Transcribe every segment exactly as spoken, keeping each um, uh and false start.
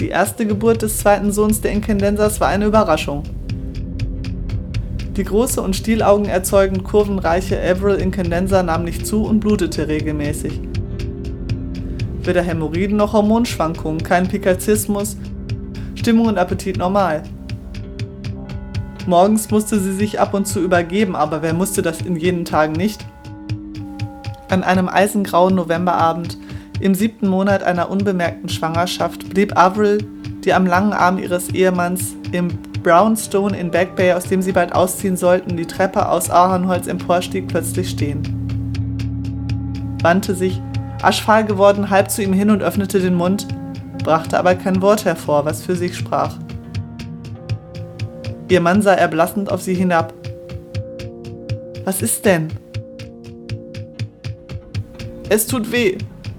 Die erste Geburt des zweiten Sohns der Incandensers war eine Überraschung. Die große und Stielaugen erzeugend kurvenreiche Avril Incandenza nahm nicht zu und blutete regelmäßig. Weder Hämorrhoiden noch Hormonschwankungen, kein Pikazismus, Stimmung und Appetit normal. Morgens musste sie sich ab und zu übergeben, aber wer musste das in jenen Tagen nicht? An einem eisengrauen Novemberabend, im siebten Monat einer unbemerkten Schwangerschaft, blieb Avril, die am langen Arm ihres Ehemanns, im Brownstone in Back Bay, aus dem sie bald ausziehen sollten, die Treppe aus Ahornholz emporstieg, plötzlich stehen. Wandte sich, aschfahl geworden, halb zu ihm hin und öffnete den Mund, brachte aber kein Wort hervor, was für sich sprach. Ihr Mann sah erblassend auf sie hinab. »Was ist denn?« »Es tut weh.«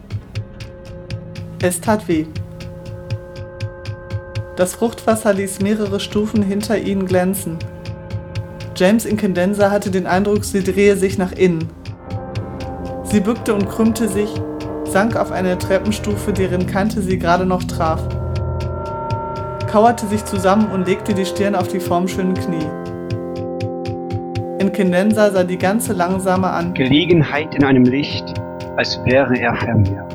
Es tat weh. Das Fruchtwasser ließ mehrere Stufen hinter ihnen glänzen. James Incandenza hatte den Eindruck, sie drehe sich nach innen. Sie bückte und krümmte sich, sank auf eine Treppenstufe, deren Kante sie gerade noch traf, kauerte sich zusammen und legte die Stirn auf die formschönen Knie. Incandenza sah die ganze langsame an. Gelegenheit in einem Licht, als wäre er fernher.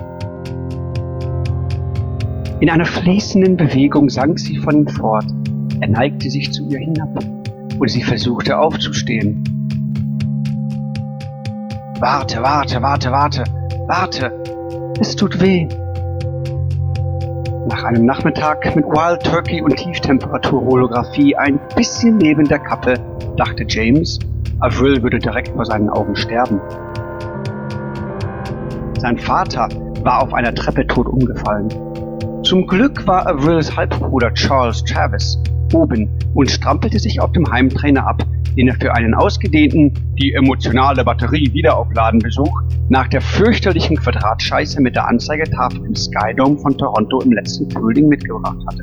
In einer fließenden Bewegung sank sie von ihm fort. Er neigte sich zu ihr hinab und sie versuchte aufzustehen. Warte, warte, warte, warte, warte, es tut weh. Nach einem Nachmittag mit Wild Turkey und Tieftemperaturholographie ein bisschen neben der Kappe, dachte James, Avril würde direkt vor seinen Augen sterben. Sein Vater war auf einer Treppe tot umgefallen. Zum Glück war Avrils Halbbruder Charles Travis oben und strampelte sich auf dem Heimtrainer ab, den er für einen ausgedehnten, die emotionale Batterie wiederaufladen Besuch nach der fürchterlichen Quadratscheiße mit der Anzeigetafel im Skydome von Toronto im letzten Frühling mitgebracht hatte.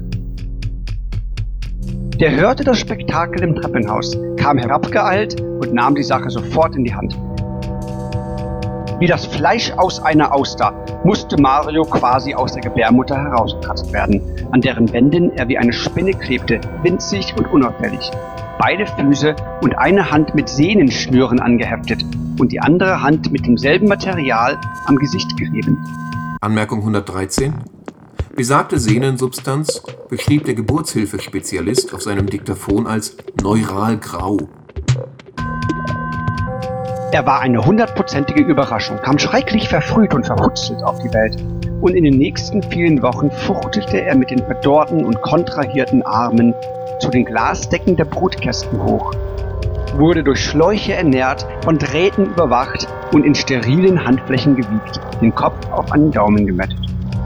Der hörte das Spektakel im Treppenhaus, kam herabgeeilt und nahm die Sache sofort in die Hand. Wie das Fleisch aus einer Auster musste Mario quasi aus der Gebärmutter herausgekratzt werden, an deren Wänden er wie eine Spinne klebte, winzig und unauffällig. Beide Füße und eine Hand mit Sehnenschnüren angeheftet und die andere Hand mit demselben Material am Gesicht gerieben. Anmerkung hundertdreizehn. Besagte Sehnensubstanz beschrieb der Geburtshilfespezialist auf seinem Diktaphon als neural grau. Er war eine hundertprozentige Überraschung, kam schrecklich verfrüht und verhutzelt auf die Welt. Und in den nächsten vielen Wochen fuchtelte er mit den verdorrten und kontrahierten Armen zu den Glasdecken der Brutkästen hoch, wurde durch Schläuche ernährt, von Drähten überwacht und in sterilen Handflächen gewiegt, den Kopf auf einen Daumen gemettet.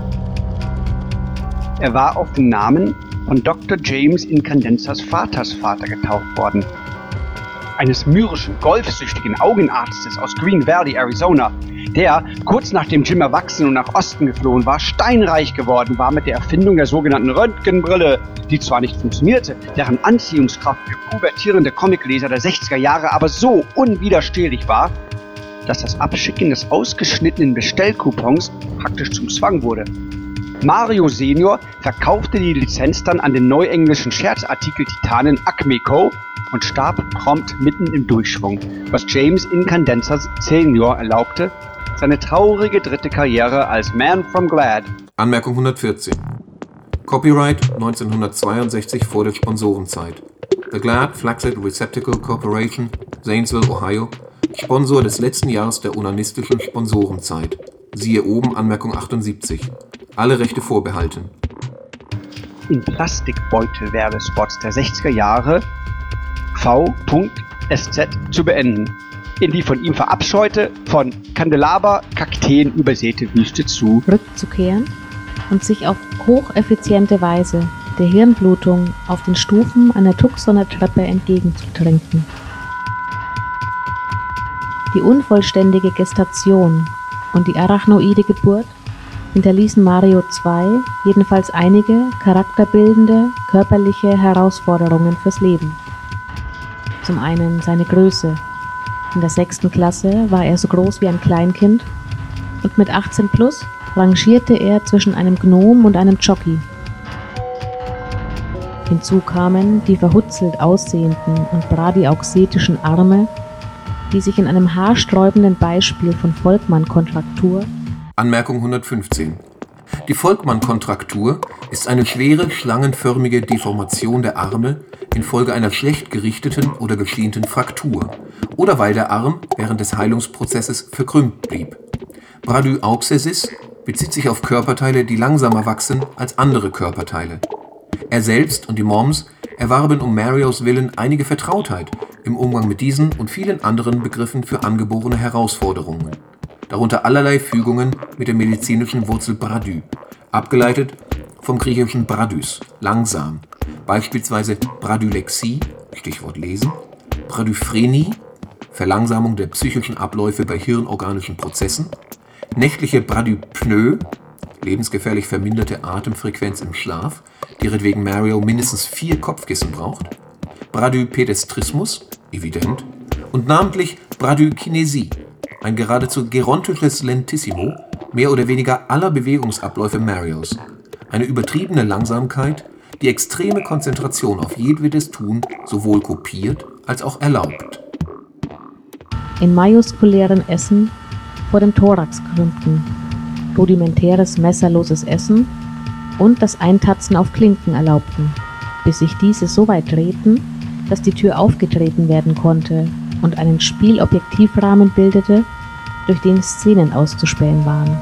Er war auf den Namen von Doktor James Incandenzas Vatersvater getauft worden, eines mürrischen, golfsüchtigen Augenarztes aus Green Valley, Arizona, der, kurz nachdem Jim erwachsen und nach Osten geflohen war, steinreich geworden war mit der Erfindung der sogenannten Röntgenbrille, die zwar nicht funktionierte, deren Anziehungskraft für pubertierende Comicleser der sechziger Jahre aber so unwiderstehlich war, dass das Abschicken des ausgeschnittenen Bestellcoupons praktisch zum Zwang wurde. Mario Senior verkaufte die Lizenz dann an den neuenglischen Scherzartikel-Titanen Acme Co. und starb prompt mitten im Durchschwung, was James Incandenza Senior erlaubte, seine traurige dritte Karriere als Man from Glad. Anmerkung hundertvierzehn. Copyright neunzehnhundertzweiundsechzig vor der Sponsorenzeit. The Glad Flaxseed Receptacle Corporation, Zanesville, Ohio, Sponsor des letzten Jahres der onanistischen Sponsorenzeit. Siehe oben Anmerkung achtundsiebzig. Alle Rechte vorbehalten. In Plastikbeutel-Werbespots der sechziger Jahre V S Z zu beenden, in die von ihm verabscheute, von Kandelaber Kakteen übersäte Wüste zu rückzukehren und sich auf hocheffiziente Weise der Hirnblutung auf den Stufen einer Tucsoner Treppe entgegenzutrinken. Die unvollständige Gestation und die arachnoide Geburt hinterließen Mario zwei, jedenfalls einige charakterbildende, körperliche Herausforderungen fürs Leben. Zum einen seine Größe. In der sechsten Klasse war er so groß wie ein Kleinkind und mit achtzehn plus rangierte er zwischen einem Gnom und einem Jockey. Hinzu kamen die verhutzelt aussehenden und bradiauxetischen Arme, die sich in einem haarsträubenden Beispiel von Volkmann-Kontraktur Anmerkung hundertfünfzehn. Die Volkmann-Kontraktur ist eine schwere, schlangenförmige Deformation der Arme infolge einer schlecht gerichteten oder geschienten Fraktur oder weil der Arm während des Heilungsprozesses verkrümmt blieb. Bradyaoxesis bezieht sich auf Körperteile, die langsamer wachsen als andere Körperteile. Er selbst und die Moms erwarben um Marios Willen einige Vertrautheit im Umgang mit diesen und vielen anderen Begriffen für angeborene Herausforderungen, darunter allerlei Fügungen mit der medizinischen Wurzel Brady, abgeleitet vom griechischen Bradys, langsam, beispielsweise Bradylexie, Stichwort Lesen, Bradyphrenie, Verlangsamung der psychischen Abläufe bei hirnorganischen Prozessen, nächtliche Bradypnoe, lebensgefährlich verminderte Atemfrequenz im Schlaf, ihretwegen Mario mindestens vier Kopfkissen braucht, Bradypedestrismus, evident, und namentlich Bradykinesie, ein geradezu gerontisches Lentissimo mehr oder weniger aller Bewegungsabläufe Marios, eine übertriebene Langsamkeit, die extreme Konzentration auf jedwedes Tun sowohl kopiert als auch erlaubt. in majuskulären Essen vor dem Thorax krümmten, rudimentäres messerloses Essen und das Eintatzen auf Klinken erlaubten, bis sich diese so weit drehten, dass die Tür aufgetreten werden konnte und einen Spielobjektivrahmen bildete, durch den Szenen auszuspähen waren.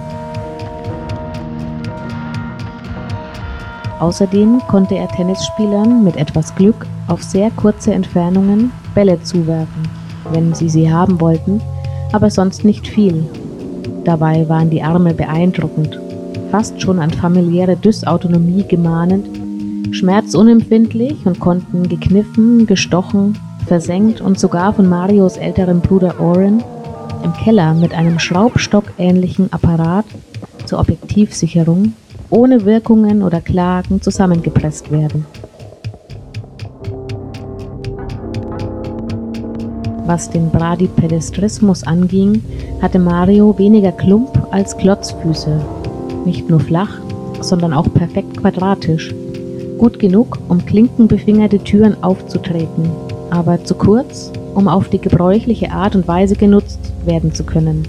Außerdem konnte er Tennisspielern mit etwas Glück auf sehr kurze Entfernungen Bälle zuwerfen, wenn sie sie haben wollten, aber sonst nicht viel. Dabei waren die Arme beeindruckend, fast schon an familiäre Dysautonomie gemahnend, schmerzunempfindlich und konnten gekniffen, gestochen, versenkt und sogar von Marios älterem Bruder Oren im Keller mit einem Schraubstock-ähnlichen Apparat zur Objektivsicherung ohne Wirkungen oder Klagen zusammengepresst werden. Was den Bradypedestrismus anging, hatte Mario weniger Klump als Klotzfüße. Nicht nur flach, sondern auch perfekt quadratisch. Gut genug, um klinkenbefingerte Türen aufzutreten, aber zu kurz, um auf die gebräuchliche Art und Weise genutzt werden zu können.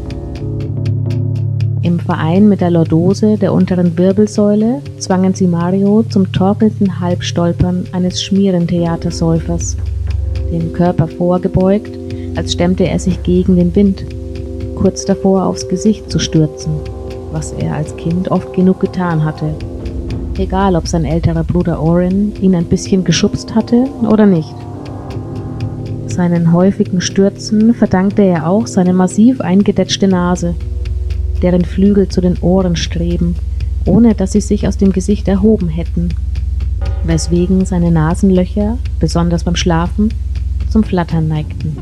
Im Verein mit der Lordose der unteren Wirbelsäule zwangen sie Mario zum torkelnden Halbstolpern eines Schmierentheatersäufers, den Körper vorgebeugt, als stemmte er sich gegen den Wind, kurz davor aufs Gesicht zu stürzen, was er als Kind oft genug getan hatte. Egal, ob sein älterer Bruder Oren ihn ein bisschen geschubst hatte oder nicht. Seinen häufigen Stürzen verdankte er auch seine massiv eingedetschte Nase, deren Flügel zu den Ohren streben, ohne dass sie sich aus dem Gesicht erhoben hätten, weswegen seine Nasenlöcher, besonders beim Schlafen, zum Flattern neigten.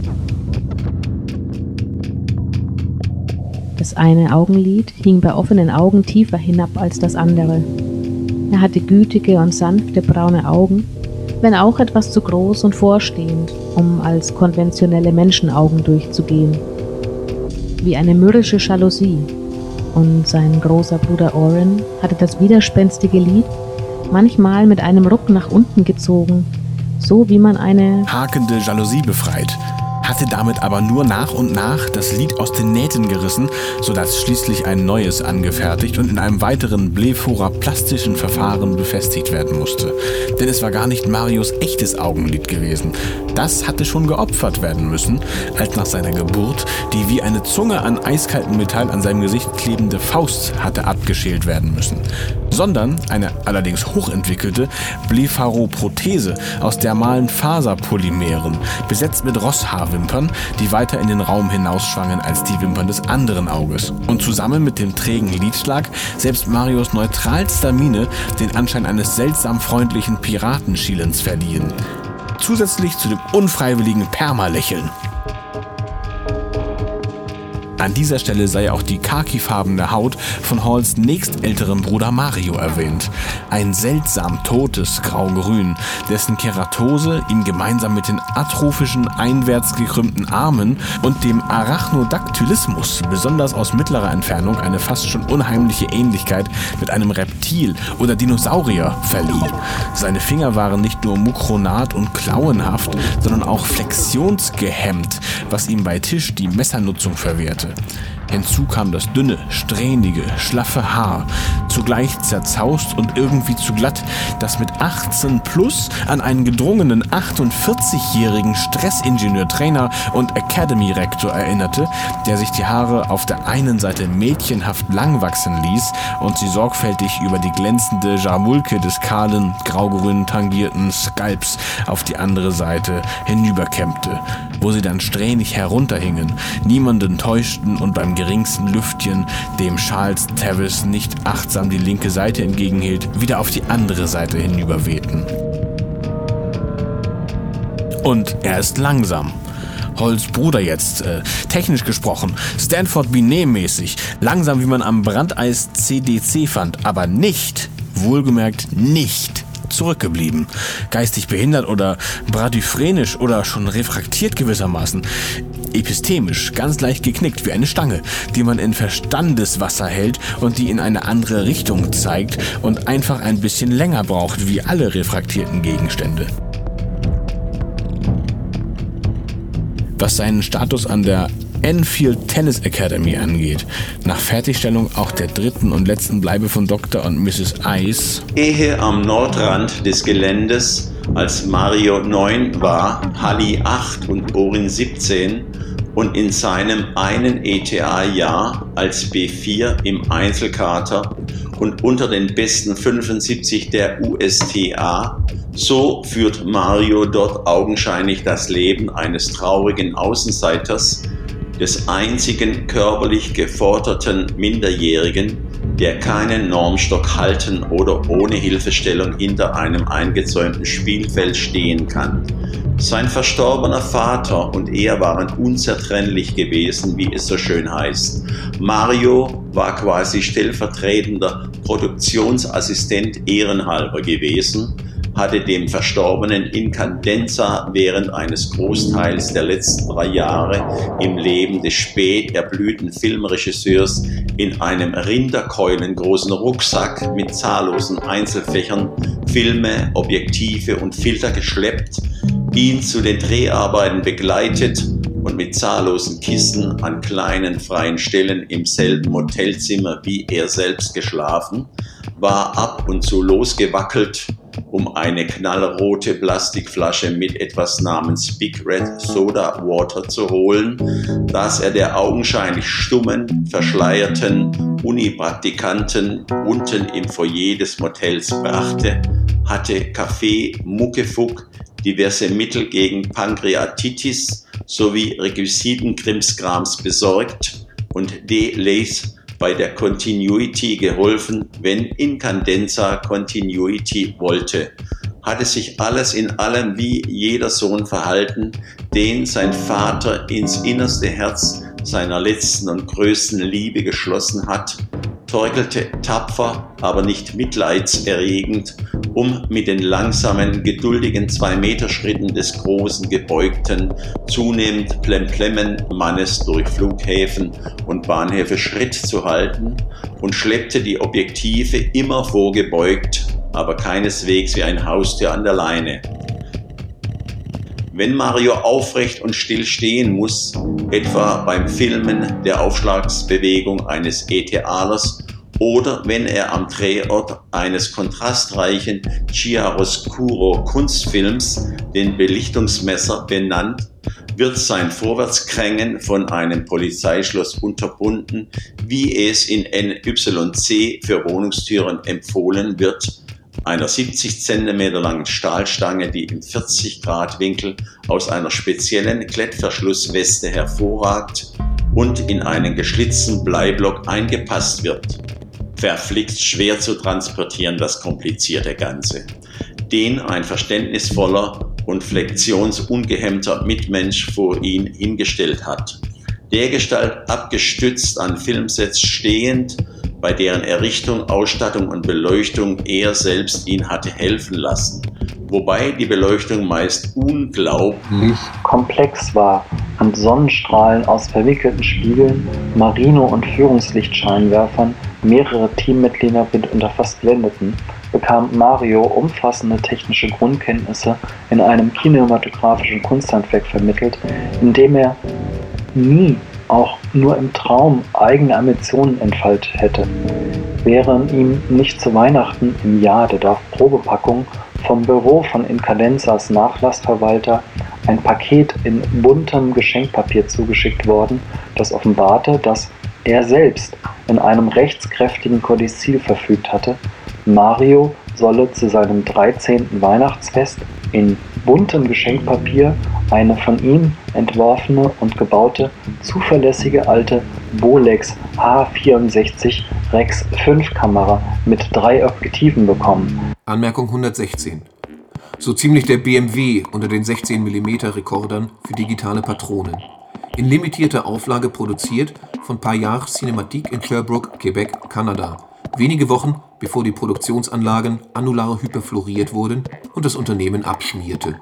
Das eine Augenlid hing bei offenen Augen tiefer hinab als das andere. Er hatte gütige und sanfte braune Augen, wenn auch etwas zu groß und vorstehend, um als konventionelle Menschenaugen durchzugehen. Wie eine mürrische Jalousie. Und sein großer Bruder Oren hatte das widerspenstige Lid manchmal mit einem Ruck nach unten gezogen, so wie man eine hakende Jalousie befreit, hatte damit aber nur nach und nach das Lid aus den Nähten gerissen, sodass schließlich ein neues angefertigt und in einem weiteren blephoraplastischen Verfahren befestigt werden musste. Denn es war gar nicht Marios echtes Augenlid gewesen. Das hatte schon geopfert werden müssen, als nach seiner Geburt die wie eine Zunge an eiskaltem Metall an seinem Gesicht klebende Faust hatte abgeschält werden müssen. Sondern eine allerdings hochentwickelte Blepharoprothese aus dermalen Faserpolymeren, besetzt mit Rosshaarwimpern, die weiter in den Raum hinausschwangen als die Wimpern des anderen Auges. Und zusammen mit dem trägen Lidschlag selbst Marios neutralster Miene den Anschein eines seltsam freundlichen Piratenschielens verliehen. Zusätzlich zu dem unfreiwilligen Permalächeln. An dieser Stelle sei auch die khakifarbene Haut von Halls nächstälterem Bruder Mario erwähnt. Ein seltsam totes Grau-Grün, dessen Keratose ihm gemeinsam mit den atrophischen, einwärts gekrümmten Armen und dem Arachnodactylismus besonders aus mittlerer Entfernung eine fast schon unheimliche Ähnlichkeit mit einem Reptil oder Dinosaurier verlieh. Seine Finger waren nicht nur mukronat und klauenhaft, sondern auch flexionsgehemmt, was ihm bei Tisch die Messernutzung verwehrte. Hinzu kam das dünne, strähnige, schlaffe Haar, zugleich zerzaust und irgendwie zu glatt, das mit achtzehn plus an einen gedrungenen achtundvierzigjährigen Stressingenieur-Trainer und Academy-Rektor erinnerte, der sich die Haare auf der einen Seite mädchenhaft lang wachsen ließ und sie sorgfältig über die glänzende Jarmulke des kahlen, graugrün tangierten Skalps auf die andere Seite hinüberkämmte, wo sie dann strähnig herunterhingen, niemanden täuschten und beim geringsten Lüftchen, dem Charles Tavis nicht achtsam die linke Seite entgegenhielt, wieder auf die andere Seite hinüberwehten. Und er ist langsam. Halls Bruder jetzt, äh, technisch gesprochen, Stanford Binet-mäßig, langsam wie man am Brandeis C D C fand, aber nicht, wohlgemerkt nicht, zurückgeblieben. Geistig behindert oder bradiphrenisch oder schon refraktiert gewissermaßen. Epistemisch, ganz leicht geknickt wie eine Stange, die man in Verstandeswasser hält und die in eine andere Richtung zeigt und einfach ein bisschen länger braucht, wie alle refraktierten Gegenstände. Was seinen Status an der Enfield Tennis Academy angeht, nach Fertigstellung auch der dritten und letzten Bleibe von Doktor und Misses Ice, ehe am Nordrand des Geländes, als Mario neun war, Halli acht und Orin siebzehn und in seinem einen E T A-Jahr als B vier im Einzelkater und unter den besten fünfundsiebzig der U S T A, so führt Mario dort augenscheinlich das Leben eines traurigen Außenseiters, des einzigen körperlich geforderten Minderjährigen, der keinen Normstock halten oder ohne Hilfestellung hinter einem eingezäunten Spielfeld stehen kann. Sein verstorbener Vater und er waren unzertrennlich gewesen, wie es so schön heißt. Mario war quasi stellvertretender Produktionsassistent ehrenhalber gewesen, hatte dem Verstorbenen Incandenza während eines Großteils der letzten drei Jahre im Leben des spät erblühten Filmregisseurs in einem rinderkeulengroßen Rucksack mit zahllosen Einzelfächern Filme, Objektive und Filter geschleppt, ihn zu den Dreharbeiten begleitet und mit zahllosen Kissen an kleinen freien Stellen im selben Motelzimmer wie er selbst geschlafen, war ab und zu losgewackelt, um eine knallrote Plastikflasche mit etwas namens Big Red Soda Water zu holen, das er der augenscheinlich stummen, verschleierten Unipraktikanten unten im Foyer des Motels brachte, hatte Kaffee, Muckefuck, diverse Mittel gegen Pankreatitis sowie Requisitenkrimskrams besorgt und D. Lace bei der Continuity geholfen, wenn Incandenza Continuity wollte. Hatte sich alles in allem wie jeder Sohn verhalten, den sein Vater ins innerste Herz seiner letzten und größten Liebe geschlossen hat, torkelte tapfer, aber nicht mitleidserregend, um mit den langsamen, geduldigen Zwei-Meter-Schritten des großen, gebeugten, zunehmend plemplemmen Mannes durch Flughäfen und Bahnhöfe Schritt zu halten und schleppte die Objektive immer vorgebeugt, aber keineswegs wie ein Haustier an der Leine. Wenn Mario aufrecht und still stehen muss, etwa beim Filmen der Aufschlagsbewegung eines E-Theaters oder wenn er am Drehort eines kontrastreichen Chiaroscuro-Kunstfilms, den Belichtungsmesser benannt, wird sein Vorwärtskrängen von einem Polizeischloss unterbunden, wie es in N Y C für Wohnungstüren empfohlen wird, einer siebzig Zentimeter langen Stahlstange, die im vierzig Grad Winkel aus einer speziellen Klettverschlussweste hervorragt und in einen geschlitzten Bleiblock eingepasst wird. Verflixt schwer zu transportieren, das komplizierte Ganze. Den ein verständnisvoller und flexionsunggehemmter Mitmensch vor ihn hingestellt hat. dergestalt abgestützt an Filmsets stehend, bei deren Errichtung, Ausstattung und Beleuchtung er selbst ihn hatte helfen lassen, wobei die Beleuchtung meist unglaublich komplex war und Sonnenstrahlen aus verwickelten Spiegeln, Marino- und Führungslichtscheinwerfern mehrere Teammitglieder mitunter fast blendeten, bekam Mario umfassende technische Grundkenntnisse in einem kinematografischen Kunsthandwerk vermittelt, in dem er nie, auch nur im Traum, eigene Ambitionen entfaltet hätte. Wären ihm nicht zu Weihnachten im Jahr der Dorfprobepackung vom Büro von Incandenzas Nachlassverwalter ein Paket in buntem Geschenkpapier zugeschickt worden, das offenbarte, dass er selbst in einem rechtskräftigen Kodizil verfügt hatte, Mario solle zu seinem dreizehnten Weihnachtsfest in buntem Geschenkpapier eine von ihm entworfene und gebaute, zuverlässige alte Bolex H vierundsechzig Rex fünf Kamera mit drei Objektiven bekommen. Anmerkung hundertsechzehn. So ziemlich der B M W unter den sechzehn Millimeter Rekordern für digitale Patronen. In limitierter Auflage produziert von Payard Cinematique in Sherbrooke, Quebec, Kanada. Wenige Wochen bevor die Produktionsanlagen annular hyperfluoriert wurden und das Unternehmen abschmierte.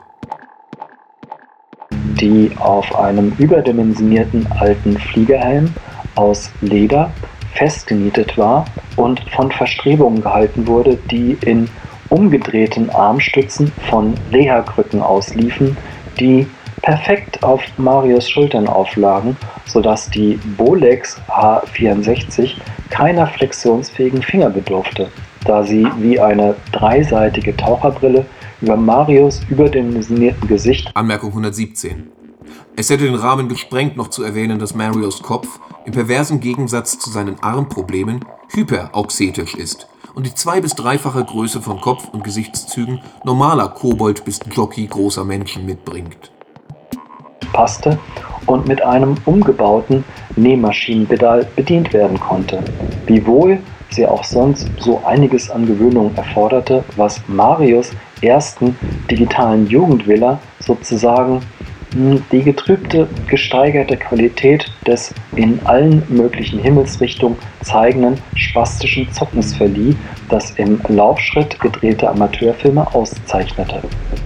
Die auf einem überdimensionierten alten Fliegerhelm aus Leder festgenietet war und von Verstrebungen gehalten wurde, die in umgedrehten Armstützen von Reha-Krücken ausliefen, die perfekt auf Marios Schultern auflagen, sodass die Bolex H vierundsechzig keiner flexionsfähigen Finger bedurfte, da sie wie eine dreiseitige Taucherbrille über Marios überdimensionierten Gesicht. Anmerkung hundertsiebzehn. Es hätte den Rahmen gesprengt, noch zu erwähnen, dass Marios Kopf im perversen Gegensatz zu seinen Armproblemen hyperauxetisch ist und die zwei- bis dreifache Größe von Kopf und Gesichtszügen normaler Kobold- bis Jockey großer Menschen mitbringt. Passte und mit einem umgebauten Nähmaschinenpedal bedient werden konnte, wiewohl sie auch sonst so einiges an Gewöhnung erforderte, was Marios ersten digitalen Jugendvilla sozusagen die getrübte, gesteigerte Qualität des in allen möglichen Himmelsrichtungen zeigenden spastischen Zockens verlieh, das im Laufschritt gedrehte Amateurfilme auszeichnete.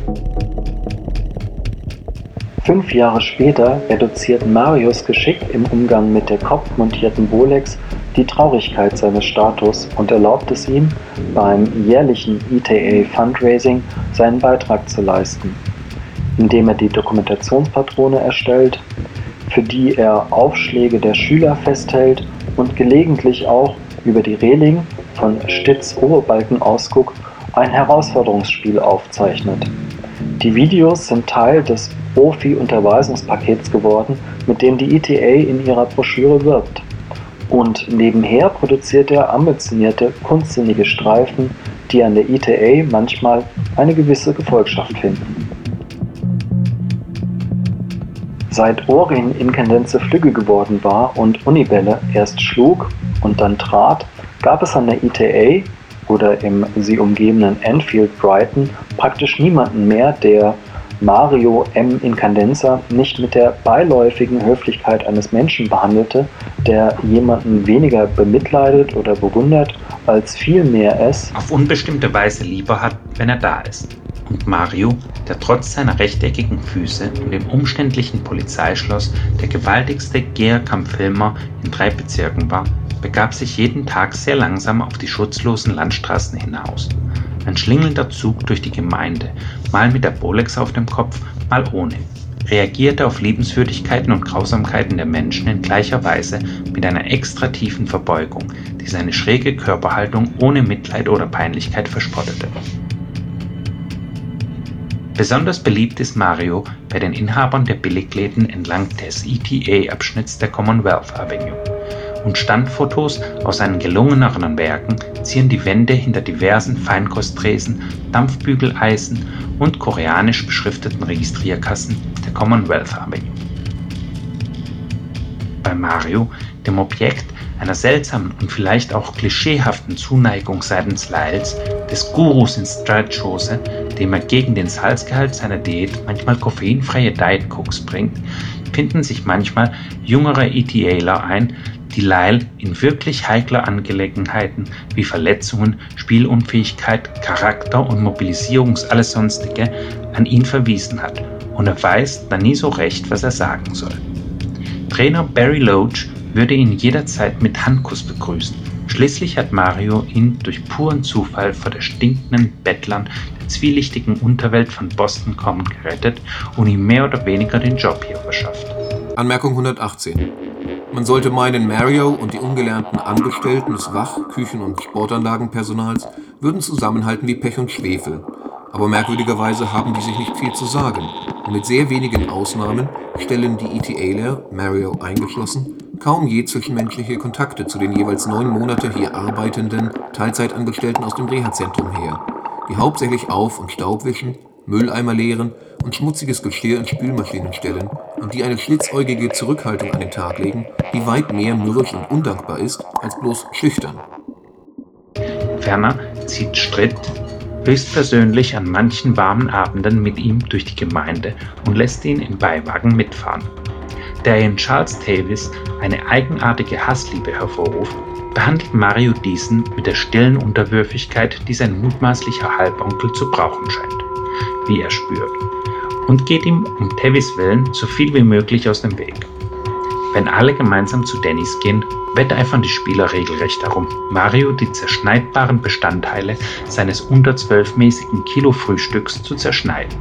Fünf Jahre später reduziert Marios Geschick im Umgang mit der kopfmontierten Bolex die Traurigkeit seines Status und erlaubt es ihm, beim jährlichen E T A Fundraising seinen Beitrag zu leisten, indem er die Dokumentationspatrone erstellt, für die er Aufschläge der Schüler festhält und gelegentlich auch über die Reling von Stitz Oberbalkenausguck ein Herausforderungsspiel aufzeichnet. Die Videos sind Teil des Profi-Unterweisungspakets geworden, mit dem die E T A in ihrer Broschüre wirbt. Und nebenher produziert er ambitionierte, kunstsinnige Streifen, die an der E T A manchmal eine gewisse Gefolgschaft finden. Seit Orin Incandenza flügge geworden war und Unibelle erst schlug und dann trat, gab es an der E T A oder im sie umgebenden Enfield Brighton praktisch niemanden mehr, der Mario M. Incandenza nicht mit der beiläufigen Höflichkeit eines Menschen behandelte, der jemanden weniger bemitleidet oder bewundert, als vielmehr es auf unbestimmte Weise lieber hat, wenn er da ist. Und Mario, der trotz seiner rechteckigen Füße und dem umständlichen Polizeischloss der gewaltigste Geherkampffilmer in drei Bezirken war, begab sich jeden Tag sehr langsam auf die schutzlosen Landstraßen hinaus. Ein schlingelnder Zug durch die Gemeinde, mal mit der Bolex auf dem Kopf, mal ohne, reagierte auf Liebenswürdigkeiten und Grausamkeiten der Menschen in gleicher Weise mit einer extra tiefen Verbeugung, die seine schräge Körperhaltung ohne Mitleid oder Peinlichkeit verspottete. Besonders beliebt ist Mario bei den Inhabern der Billigläden entlang des E T A-Abschnitts der Commonwealth Avenue. Und Standfotos aus seinen gelungeneren Werken zieren die Wände hinter diversen Feinkosttresen, Dampfbügeleisen und koreanisch beschrifteten Registrierkassen der Commonwealth Avenue. Bei Mario, dem Objekt einer seltsamen und vielleicht auch klischeehaften Zuneigung seitens Lyles, des Gurus in Stretchhose, dem er gegen den Salzgehalt seiner Diät manchmal koffeinfreie Diet Cokes bringt, finden sich manchmal jüngere ETAler ein, die Lyle in wirklich heikler Angelegenheiten wie Verletzungen, Spielunfähigkeit, Charakter und Mobilisierungs-alles Sonstige an ihn verwiesen hat, und er weiß dann nie so recht, was er sagen soll. Trainer Barry Loach würde ihn jederzeit mit Handkuss begrüßen. Schließlich hat Mario ihn durch puren Zufall vor der stinkenden Bettlern der zwielichtigen Unterwelt von Boston Common gerettet und ihm mehr oder weniger den Job hier verschafft. Anmerkung hundertachtzehn. Man sollte meinen, Mario und die ungelernten Angestellten des Wach-, Küchen- und Sportanlagenpersonals würden zusammenhalten wie Pech und Schwefel. Aber merkwürdigerweise haben die sich nicht viel zu sagen. Und mit sehr wenigen Ausnahmen stellen die ETAler, Mario eingeschlossen, kaum je zwischenmenschliche Kontakte zu den jeweils neun Monate hier arbeitenden Teilzeitangestellten aus dem Reha-Zentrum her, die hauptsächlich Auf- und Staub wischen, Mülleimer leeren und schmutziges Geschirr in Spülmaschinen stellen und die eine schlitzäugige Zurückhaltung an den Tag legen, die weit mehr mürrisch und undankbar ist, als bloß schüchtern. Ferner zieht Stritt höchstpersönlich an manchen warmen Abenden mit ihm durch die Gemeinde und lässt ihn im Beiwagen mitfahren. Da er in Charles Davis eine eigenartige Hassliebe hervorruft, behandelt Mario diesen mit der stillen Unterwürfigkeit, die sein mutmaßlicher Halbonkel zu brauchen scheint, wie er spürt, und geht ihm um Tavis willen so viel wie möglich aus dem Weg. Wenn alle gemeinsam zu Denny's gehen, wetteifern die Spieler regelrecht darum, Mario die zerschneidbaren Bestandteile seines unter zwölfmäßigen Kilo-Frühstücks zu zerschneiden.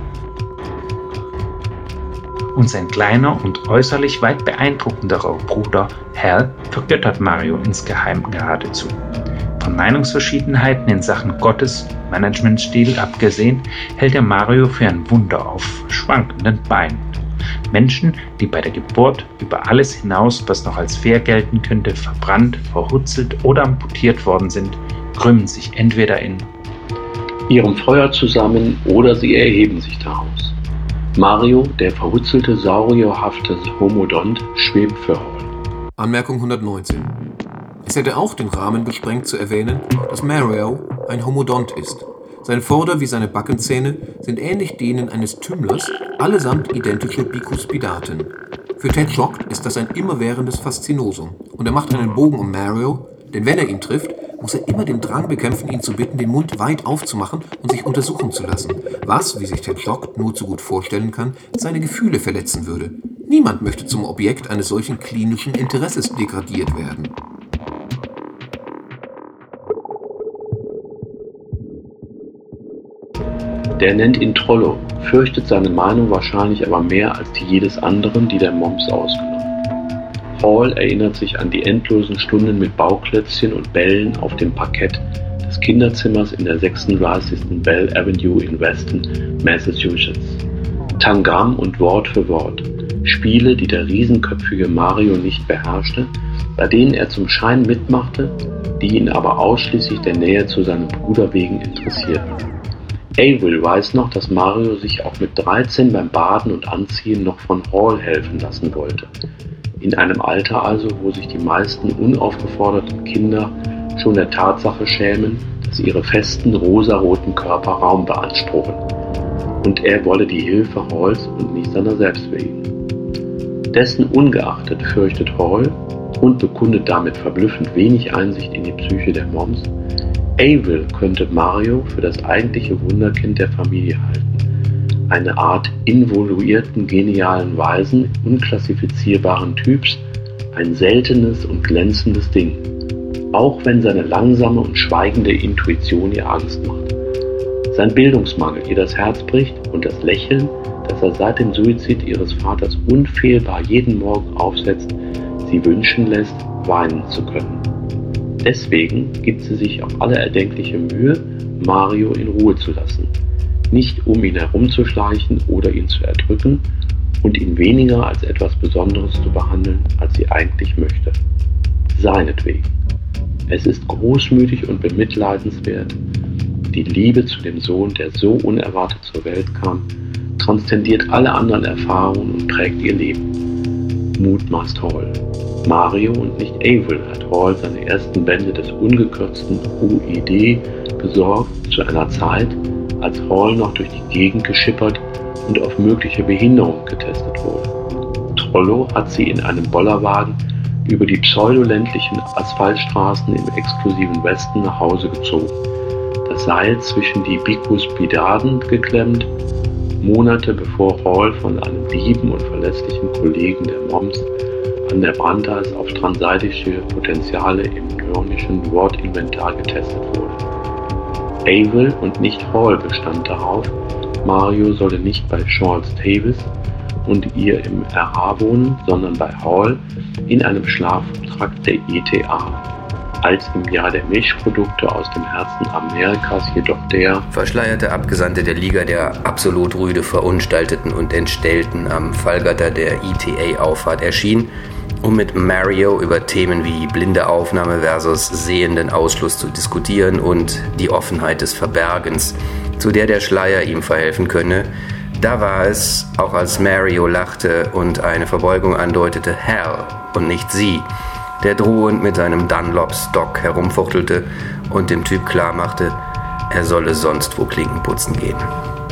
Und sein kleiner und äußerlich weit beeindruckenderer Bruder Hal vergöttert Mario insgeheim geradezu. Von Meinungsverschiedenheiten in Sachen Gottes Managementstil abgesehen, hält er Mario für ein Wunder auf schwankenden Beinen. Menschen, die bei der Geburt über alles hinaus, was noch als fair gelten könnte, verbrannt, verhutzelt oder amputiert worden sind, krümmen sich entweder in ihrem Feuer zusammen oder sie erheben sich daraus. Mario, der verhutzelte, saurierhafte Homodont, schwebt für Hall. Anmerkung hundertneunzehn. Es hätte auch den Rahmen gesprengt zu erwähnen, dass Mario ein Homodont ist. Sein Vorder- wie seine Backenzähne sind ähnlich denen eines Tümmlers, allesamt identische Bikuspidaten. Für Ted Schock ist das ein immerwährendes Faszinosum und er macht einen Bogen um Mario, denn wenn er ihn trifft, muss er immer den Drang bekämpfen, ihn zu bitten, den Mund weit aufzumachen und sich untersuchen zu lassen, was, wie sich Ted Schock nur zu gut vorstellen kann, seine Gefühle verletzen würde. Niemand möchte zum Objekt eines solchen klinischen Interesses degradiert werden. Der nennt ihn Trollo, fürchtet seine Meinung wahrscheinlich aber mehr als die jedes anderen, die der Moms ausgenommen. Hall erinnert sich an die endlosen Stunden mit Bauklötzchen und Bällen auf dem Parkett des Kinderzimmers in der sechsunddreißigsten Bell Avenue in Weston, Massachusetts. Tangramm und Wort für Wort. Spiele, die der riesenköpfige Mario nicht beherrschte, bei denen er zum Schein mitmachte, die ihn aber ausschließlich der Nähe zu seinem Bruder wegen interessierten. Avil weiß noch, dass Mario sich auch mit dreizehn beim Baden und Anziehen noch von Hall helfen lassen wollte. In einem Alter also, wo sich die meisten unaufgeforderten Kinder schon der Tatsache schämen, dass ihre festen, rosaroten Körper Raum beanspruchen. Und er wolle die Hilfe Halls und nicht seiner selbst wegen. Dessen ungeachtet fürchtet Hall und bekundet damit verblüffend wenig Einsicht in die Psyche der Moms, Avil könnte Mario für das eigentliche Wunderkind der Familie halten. Eine Art involuierten, genialen Weisen, unklassifizierbaren Typs, ein seltenes und glänzendes Ding. Auch wenn seine langsame und schweigende Intuition ihr Angst macht. Sein Bildungsmangel ihr das Herz bricht und das Lächeln, das er seit dem Suizid ihres Vaters unfehlbar jeden Morgen aufsetzt, sie wünschen lässt, weinen zu können. Deswegen gibt sie sich auf alle erdenkliche Mühe, Mario in Ruhe zu lassen. Nicht um ihn herumzuschleichen oder ihn zu erdrücken und ihn weniger als etwas Besonderes zu behandeln, als sie eigentlich möchte. Seinetwegen. Es ist großmütig und bemitleidenswert. Die Liebe zu dem Sohn, der so unerwartet zur Welt kam, transzendiert alle anderen Erfahrungen und prägt ihr Leben. Mutmaßt Hall. Mario und nicht Avil hat Hall seine ersten Bände des ungekürzten U I D besorgt, zu einer Zeit, als Hall noch durch die Gegend geschippert und auf mögliche Behinderung getestet wurde. Trollo hat sie in einem Bollerwagen über die pseudoländlichen Asphaltstraßen im exklusiven Westen nach Hause gezogen, das Seil zwischen die Bikuspidaden geklemmt, Monate bevor Hall von einem lieben und verlässlichen Kollegen der Moms an der Brandeis auf transeitische Potenziale im neurischen Wortinventar getestet wurde. Avil und nicht Hall bestand darauf, Mario solle nicht bei Charles Davis und ihr im R A wohnen, sondern bei Hall in einem Schlaftrakt der E T A. Als im Jahr der Milchprodukte aus dem Herzen Amerikas jedoch der verschleierte Abgesandte der Liga der absolut rüde Verunstalteten und Entstellten am Fallgatter der E T A-Auffahrt erschien, um mit Mario über Themen wie blinde Aufnahme versus sehenden Ausschluss zu diskutieren und die Offenheit des Verbergens, zu der der Schleier ihm verhelfen könne, da war es, auch als Mario lachte und eine Verbeugung andeutete, Hal und nicht sie, der drohend mit seinem Dunlop-Stock herumfuchtelte und dem Typ klarmachte, er solle sonst wo Klinken putzen gehen.